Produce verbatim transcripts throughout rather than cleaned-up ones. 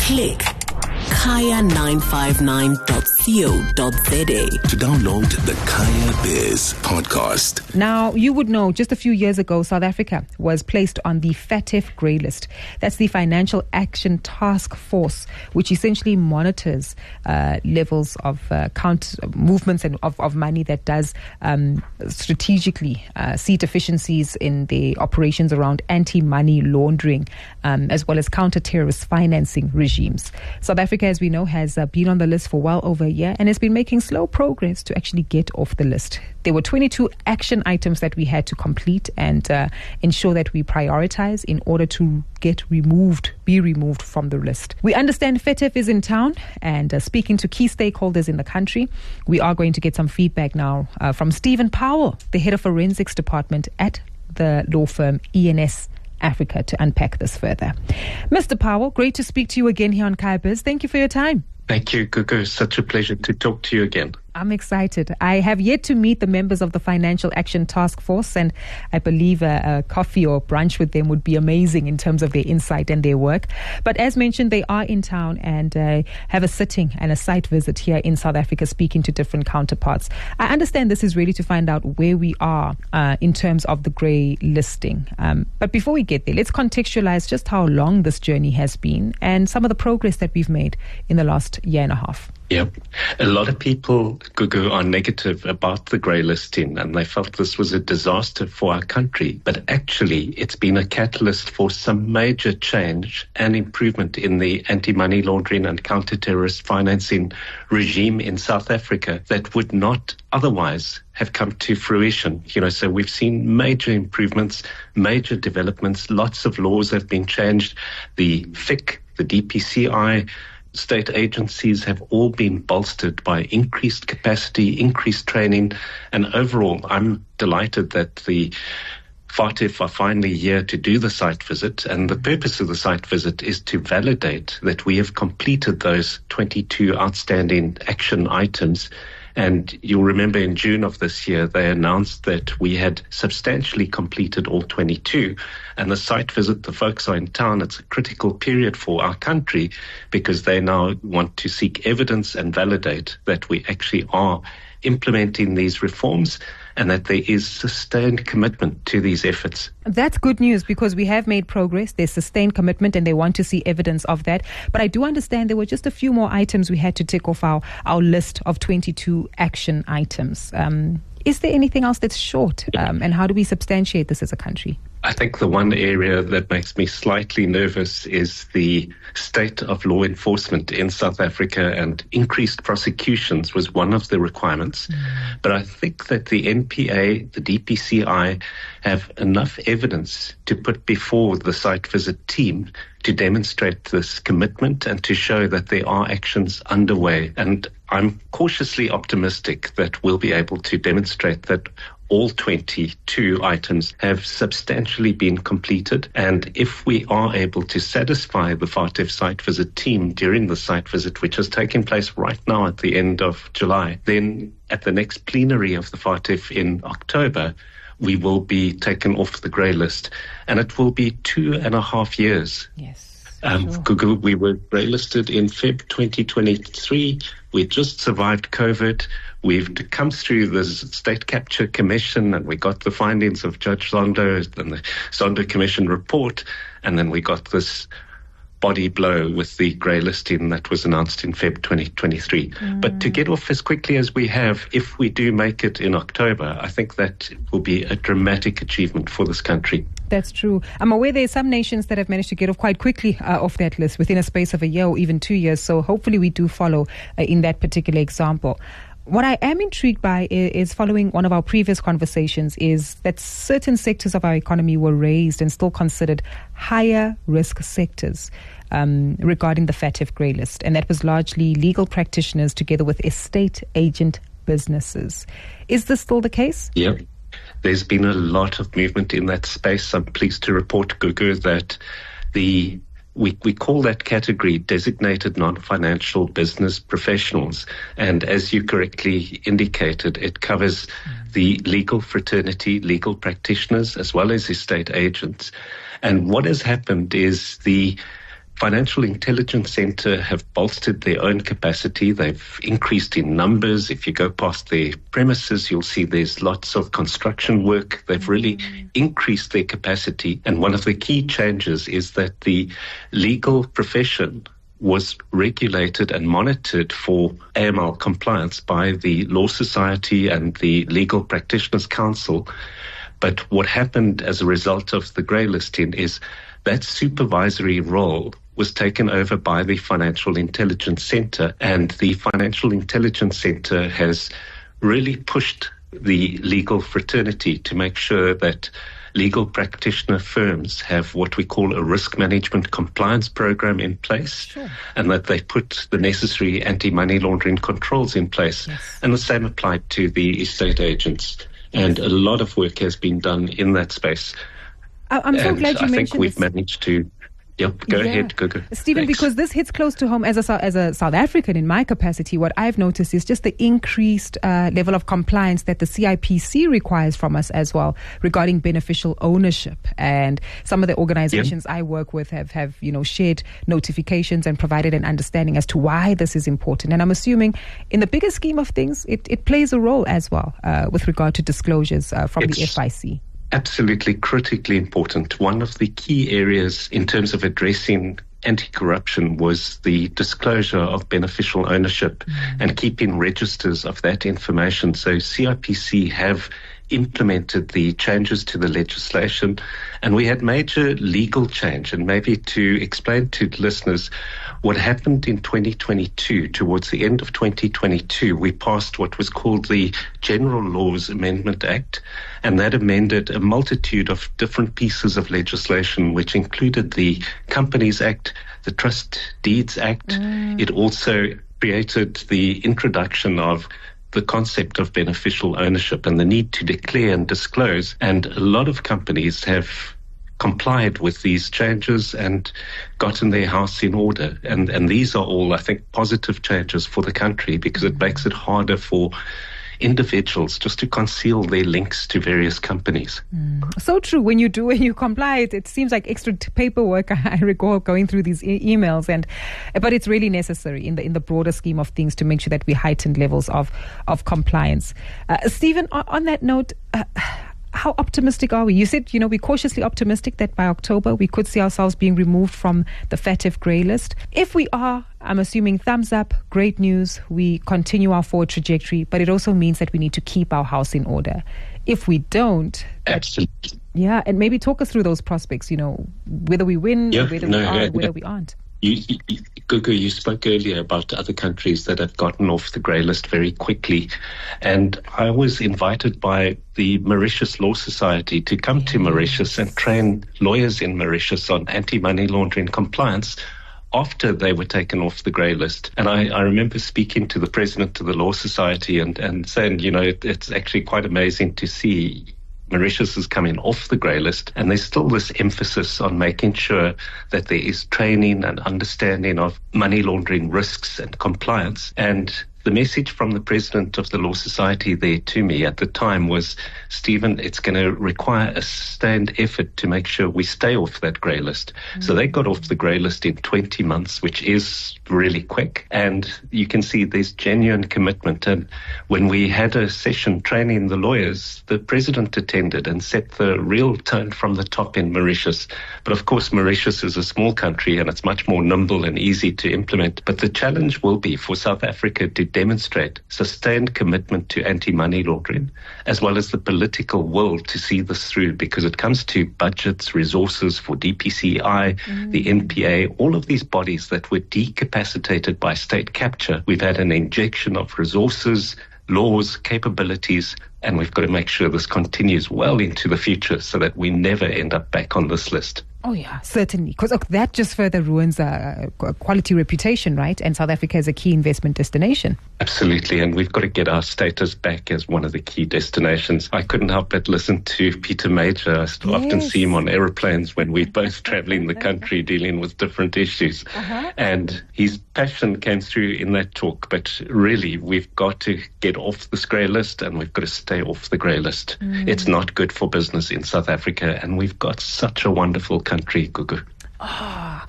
Click kaya nine five nine dot co dot za to download the Kaya Biz podcast. Now, you would know just a few years ago, South Africa was placed on the FATF grey list. That's the Financial Action Task Force, which essentially monitors uh, levels of uh, count movements and of, of money that does um, strategically uh, see deficiencies in the operations around anti-money laundering, um, as well as counter-terrorist financing regimes. South Africa, as we know, has uh, been on the list for well over a year and has been making slow progress to actually get off the list. There were twenty-two action items that we had to complete and uh, ensure that we prioritize in order to get removed, be removed from the list. We understand FATF is in town and uh, speaking to key stakeholders in the country. We are going to get some feedback now uh, from Stephen Powell, the head of forensics department at the law firm E N S Africa, to unpack this further. Mister Powell, great to speak to you again here on Kaya Biz. Thank you for your time. Thank you, Gugu. Such a pleasure to talk to you again. I'm excited. I have yet to meet the members of the Financial Action Task Force, and I believe a, a coffee or brunch with them would be amazing in terms of their insight and their work. But as mentioned, they are in town and uh, have a sitting and a site visit here in South Africa, speaking to different counterparts. I understand this is really to find out where we are uh, in terms of the grey listing. Um, but before we get there, let's contextualize just how long this journey has been and some of the progress that we've made in the last year and a half. Yeah, a lot of people, Gugu, are negative about the grey listing and they felt this was a disaster for our country. But actually, it's been a catalyst for some major change and improvement in the anti-money laundering and counter-terrorist financing regime in South Africa that would not otherwise have come to fruition. You know, so we've seen major improvements, major developments, lots of laws have been changed. The F I C, the D P C I, state agencies have all been bolstered by increased capacity, increased training, and overall, I'm delighted that the FATF are finally here to do the site visit, and the purpose of the site visit is to validate that we have completed those twenty-two outstanding action items. And you'll remember in June of this year, they announced that we had substantially completed all twenty-two. And the site visit, the folks are in town. It's a critical period for our country because they now want to seek evidence and validate that we actually are implementing these reforms and that there is sustained commitment to these efforts. That's good news because we have made progress. There's sustained commitment and they want to see evidence of that. But I do understand there were just a few more items we had to tick off our, our list of twenty-two action items. Um, is there anything else that's short? Um, and how do we substantiate this as a country? I think the one area that makes me slightly nervous is the state of law enforcement in South Africa, and increased prosecutions was one of the requirements. Mm. But I think that the N P A, the D P C I, have enough evidence to put before the site visit team to demonstrate this commitment and to show that there are actions underway. And I'm cautiously optimistic that we'll be able to demonstrate that all twenty-two items have substantially been completed. And if we are able to satisfy the FATF site visit team during the site visit, which is taking place right now at the end of July, then at the next plenary of the FATF in October, we will be taken off the grey list. And it will be two and a half years. Yes. Um, sure. Google, we were grey listed in February twenty twenty-three. We just survived COVID. We've come through the State Capture Commission and we got the findings of Judge Zondo and the Zondo Commission report. And then we got this body blow with the grey listing that was announced in February twenty twenty-three. Mm. But to get off as quickly as we have, if we do make it in October, I think that will be a dramatic achievement for this country. That's true. I'm aware there are some nations that have managed to get off quite quickly uh, off that list within a space of a year or even two years. So hopefully we do follow uh, in that particular example. What I am intrigued by is, is following one of our previous conversations is that certain sectors of our economy were raised and still considered higher risk sectors um, regarding the FATF grey list. And that was largely legal practitioners together with estate agent businesses. Is this still the case? Yeah. There's been a lot of movement in that space. I'm pleased to report, Gugu, that the we, we call that category designated non-financial business professionals. And as you correctly indicated, it covers mm. the legal fraternity, legal practitioners, as well as estate agents. And what has happened is the Financial Intelligence Centre have bolstered their own capacity. They've increased in numbers. If you go past their premises, you'll see there's lots of construction work. They've really increased their capacity. And one of the key changes is that the legal profession was regulated and monitored for A M L compliance by the Law Society and the Legal Practitioners Council. But what happened as a result of the grey listing is that supervisory role was taken over by the Financial Intelligence Centre, and the Financial Intelligence Centre has really pushed the legal fraternity to make sure that legal practitioner firms have what we call a risk management compliance program in place, sure. and that they put the necessary anti-money laundering controls in place. Yes. And the same applied to the estate agents. And a lot of work has been done in that space. I'm so and glad you I mentioned think we've this. managed to... Yep, go yeah. ahead, Gugu. Stephen, Thanks. because this hits close to home as a, as a South African in my capacity, what I've noticed is just the increased uh, level of compliance that the C I P C requires from us as well regarding beneficial ownership. And some of the organizations yep. I work with have, have, you know, shared notifications and provided an understanding as to why this is important. And I'm assuming in the bigger scheme of things, it, it plays a role as well uh, with regard to disclosures uh, from it's- the F I C. Absolutely critically important. One of the key areas in terms of addressing anti-corruption was the disclosure of beneficial ownership mm. and keeping registers of that information. So C I P C have implemented the changes to the legislation, and we had major legal change. And maybe to explain to listeners what happened in twenty twenty-two, towards the end of twenty twenty-two, we passed what was called the General Laws Amendment Act, and that amended a multitude of different pieces of legislation, which included the Companies Act, the Trust Deeds Act. Mm. It also created the introduction of the concept of beneficial ownership and the need to declare and disclose. And a lot of companies have complied with these changes and gotten their house in order. And, and these are all, I think, positive changes for the country, because it makes it harder for individuals just to conceal their links to various companies. Mm. So true. When you do, when you comply, it, it seems like extra t- paperwork. I recall going through these e- emails, and but it's really necessary in the in the broader scheme of things to make sure that we heighten levels of of compliance. Uh, Stephen, on, on that note, Uh, how optimistic are we? You said, you know, we're cautiously optimistic that by October we could see ourselves being removed from the FATF grey list. If we are, I'm assuming thumbs up, great news, we continue our forward trajectory, but it also means that we need to keep our house in order. If we don't... Absolutely. Yeah, and maybe talk us through those prospects, you know, whether we win, yeah, whether no, we are, uh, whether no. we aren't. You, you, Gugu, you spoke earlier about other countries that have gotten off the grey list very quickly. And I was invited by the Mauritius Law Society to come to Mauritius and train lawyers in Mauritius on anti-money laundering compliance after they were taken off the grey list. And I, I remember speaking to the president of the Law Society and, and saying, you know, it, it's actually quite amazing to see Mauritius is coming off the grey list, and there's still this emphasis on making sure that there is training and understanding of money laundering risks and compliance. And the message from the president of the Law Society there to me at the time was, Stephen, it's going to require a sustained effort to make sure we stay off that grey list. Mm-hmm. So they got off the grey list in twenty months, which is really quick. And you can see there's genuine commitment. And when we had a session training the lawyers, the president attended and set the real tone from the top in Mauritius. But of course, Mauritius is a small country and it's much more nimble and easy to implement. But the challenge will be for South Africa to demonstrate sustained commitment to anti-money laundering, as well as the political will to see this through, because it comes to budgets, resources for D P C I, mm. the N P A, all of these bodies that were decapacitated by state capture. We've had an injection of resources, laws, capabilities, and we've got to make sure this continues well into the future so that we never end up back on this list. Oh, yeah, certainly. Because that just further ruins a uh, quality reputation, right? And South Africa is a key investment destination. Absolutely. And we've got to get our status back as one of the key destinations. I couldn't help but listen to Peter Major. I yes. often see him on aeroplanes when we're both traveling the country dealing with different issues. Uh-huh. And his passion came through in that talk. But really, we've got to get off this grey list and we've got to stay off the grey list. Mm. It's not good for business in South Africa. And we've got such a wonderful country, Gugu. Ah, oh,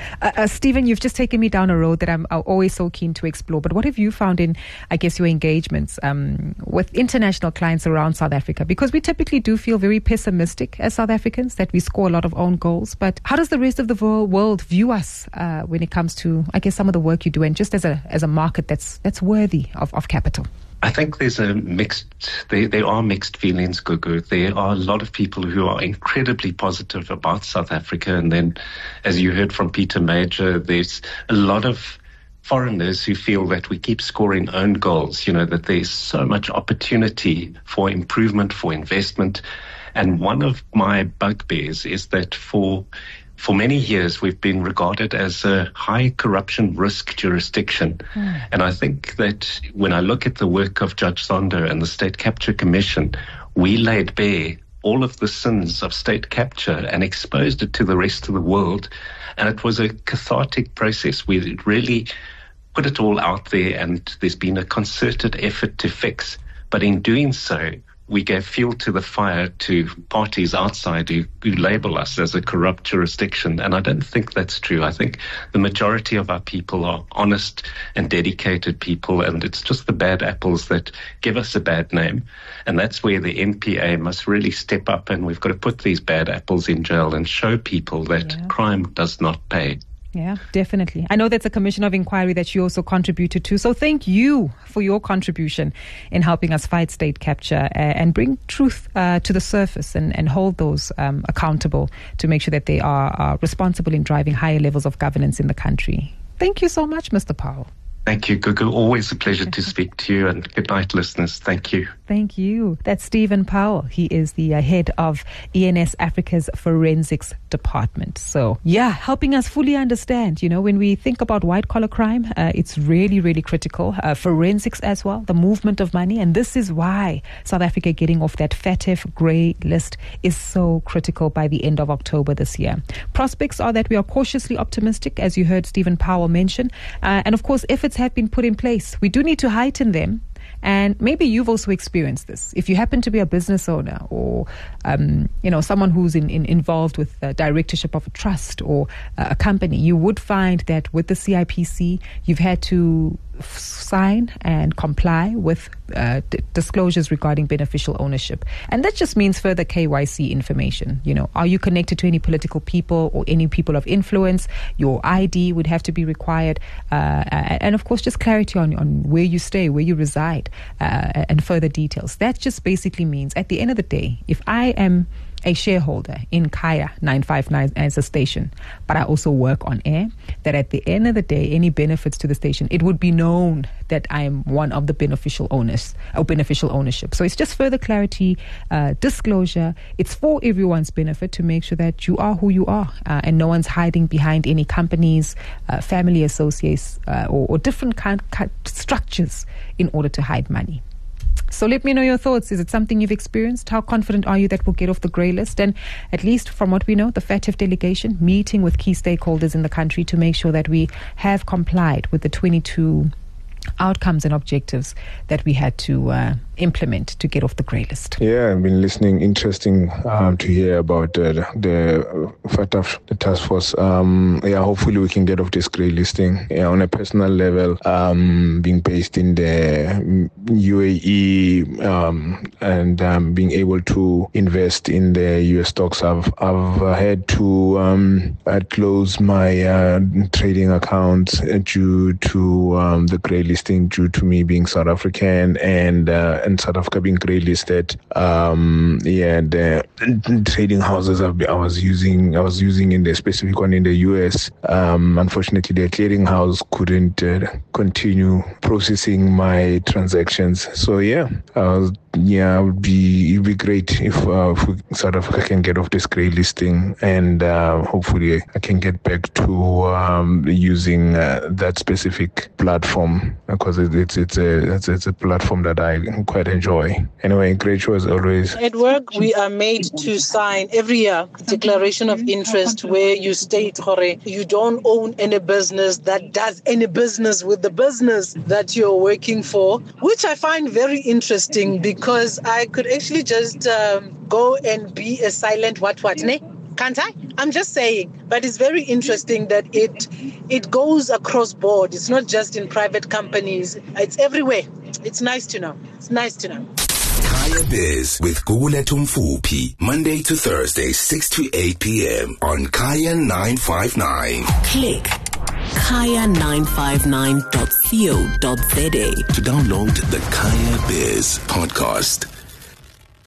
Uh, uh, Stephen, you've just taken me down a road that I'm uh, always so keen to explore. But what have you found in, I guess, your engagements um, with international clients around South Africa? Because we typically do feel very pessimistic as South Africans, that we score a lot of own goals. But how does the rest of the world view us uh, when it comes to, I guess, some of the work you do, and just as a as a market that's that's worthy of, of capital? I think there's a mixed, there, there are mixed feelings, Gugu. There are a lot of people who are incredibly positive about South Africa. And then, as you heard from Peter Major, there's a lot of foreigners who feel that we keep scoring own goals, you know, that there's so much opportunity for improvement, for investment. And one of my bugbears is that for For many years, we've been regarded as a high corruption risk jurisdiction. Mm. And I think that when I look at the work of Judge Zondo and the State Capture Commission, we laid bare all of the sins of state capture and exposed it to the rest of the world. And it was a cathartic process. We really put it all out there, and there's been a concerted effort to fix. But in doing so, we gave fuel to the fire to parties outside who, who label us as a corrupt jurisdiction. And I don't think that's true. I think the majority of our people are honest and dedicated people, and it's just the bad apples that give us a bad name. And that's where the N P A must really step up, and we've got to put these bad apples in jail and show people that yeah. crime does not pay. Yeah, definitely. I know that's a commission of inquiry that you also contributed to. So thank you for your contribution in helping us fight state capture uh, and bring truth uh, to the surface and, and hold those um, accountable to make sure that they are, are responsible in driving higher levels of governance in the country. Thank you so much, Mister Powell. Thank you, Gugu. Always a pleasure to speak to you, and good night, listeners. Thank you. Thank you. That's Stephen Powell. He is the uh, head of E N S Africa's Forensics Department. So, yeah, helping us fully understand, you know, when we think about white-collar crime, uh, it's really, really critical. Uh, forensics as well, the movement of money. And this is why South Africa getting off that FATF grey list is so critical by the end of October this year. Prospects are that we are cautiously optimistic, as you heard Stephen Powell mention. Uh, and, of course, efforts have been put in place. We do need to heighten them. And maybe you've also experienced this. If you happen to be a business owner or, um, you know, someone who's in, in, involved with the directorship of a trust or uh, a company, you would find that with the C I P C, you've had to f- sign and comply with uh, d- disclosures regarding beneficial ownership. And that just means further K Y C information. You know, are you connected to any political people or any people of influence? Your I D would have to be required. Uh, and, of course, just clarity on, on where you stay, where you reside. Uh, and further details. That just basically means at the end of the day, if I am a shareholder in Kaya nine five nine as a station, but I also work on air, that at the end of the day, any benefits to the station, it would be known that I am one of the beneficial owners or beneficial ownership. So it's just further clarity, uh, disclosure. It's for everyone's benefit to make sure that you are who you are uh, and no one's hiding behind any companies, uh, family associates, uh, or, or different kind, kind structures in order to hide money. So let me know your thoughts. Is it something you've experienced? How confident are you that we'll get off the grey list? And at least from what we know, the FATF delegation meeting with key stakeholders in the country to make sure that we have complied with the twenty-two outcomes and objectives that we had to uh, implement to get off the grey list. Yeah, I've been listening. Interesting um, to hear about uh, the FATF, the task force. Um, yeah, hopefully we can get off this grey listing. Yeah, on a personal level, um, being based in the U A E um, and um, being able to invest in the U S stocks, I've I've had to um, close my uh, trading account due to um, the grey list. Listing due to me being South African and uh, and South Africa being grey listed. Um, yeah, the trading houses I've been, I was using, I was using in the specific one in the U S. Um, unfortunately, the clearing house couldn't uh, continue processing my transactions. So yeah, I was. Yeah, it would be it'd be great if, uh, if we, South Africa can get off this grey listing, and uh, hopefully I can get back to um, using uh, that specific platform, because it, it's it's a it's, it's a platform that I quite enjoy. Anyway, great show as always. At work, we are made to sign every year a declaration of interest where you state, Jorge, you don't own any business that does any business with the business that you're working for, which I find very interesting because Because I could actually just um, go and be a silent what what ne? Can't I? I'm just saying. But it's very interesting that it it goes across board. It's not just in private companies. It's everywhere. It's nice to know. It's nice to know. Kaya Biz with Gugulethu Mfuphi, Monday to Thursday, six to eight p.m. on Kaya nine five nine. Click kaya nine five nine dot co dot za to download the Kaya Biz podcast.